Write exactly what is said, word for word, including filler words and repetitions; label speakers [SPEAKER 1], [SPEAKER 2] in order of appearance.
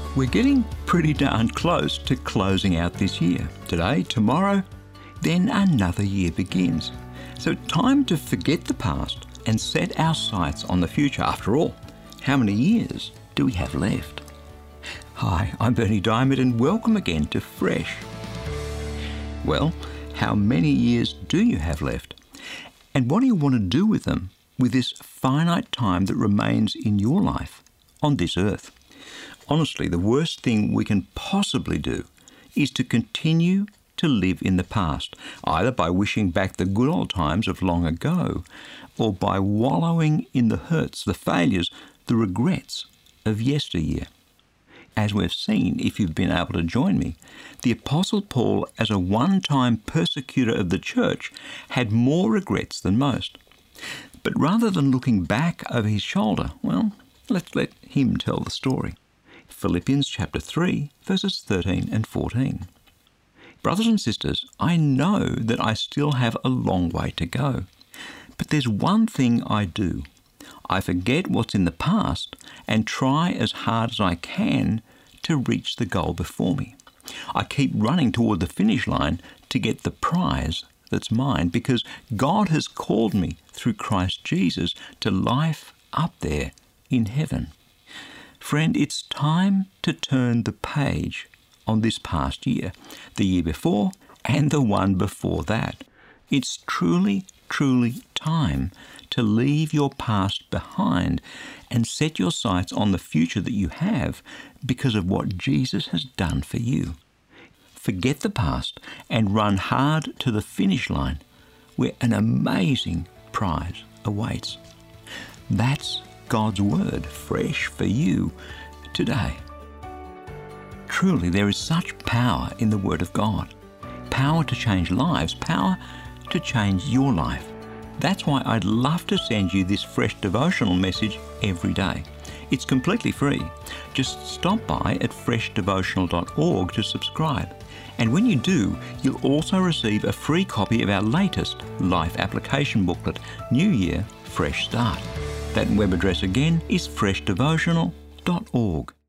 [SPEAKER 1] We're getting pretty darn close to closing out this year. Today, tomorrow, then another year begins. So time to forget the past and set our sights on the future. After all, how many years do we have left? Hi, I'm Berni Dymet and welcome again to Fresh. Well, how many years do you have left? And what do you want to do with them, with this finite time that remains in your life on this earth? Honestly, the worst thing we can possibly do is to continue to live in the past, either by wishing back the good old times of long ago, or by wallowing in the hurts, the failures, the regrets of yesteryear. As we've seen, if you've been able to join me, the Apostle Paul, as a one-time persecutor of the church, had more regrets than most. But rather than looking back over his shoulder, well, let's let him tell the story. Philippians chapter three, verses thirteen and fourteen. Brothers and sisters, I know that I still have a long way to go. But there's one thing I do. I forget what's in the past and try as hard as I can to reach the goal before me. I keep running toward the finish line to get the prize that's mine, because God has called me through Christ Jesus to life up there in heaven. Friend, it's time to turn the page on this past year, the year before and the one before that. It's truly, truly time to leave your past behind and set your sights on the future that you have because of what Jesus has done for you. Forget the past and run hard to the finish line where an amazing prize awaits. That's God's word, fresh for you today. Truly, there is such power in the Word of God. Power to change lives, power to change your life. That's why I'd love to send you this fresh devotional message every day. It's completely free. Just stop by at fresh devotional dot org to subscribe. And when you do, you'll also receive a free copy of our latest life application booklet, New Year, Fresh Start. That web address again is fresh devotional dot org.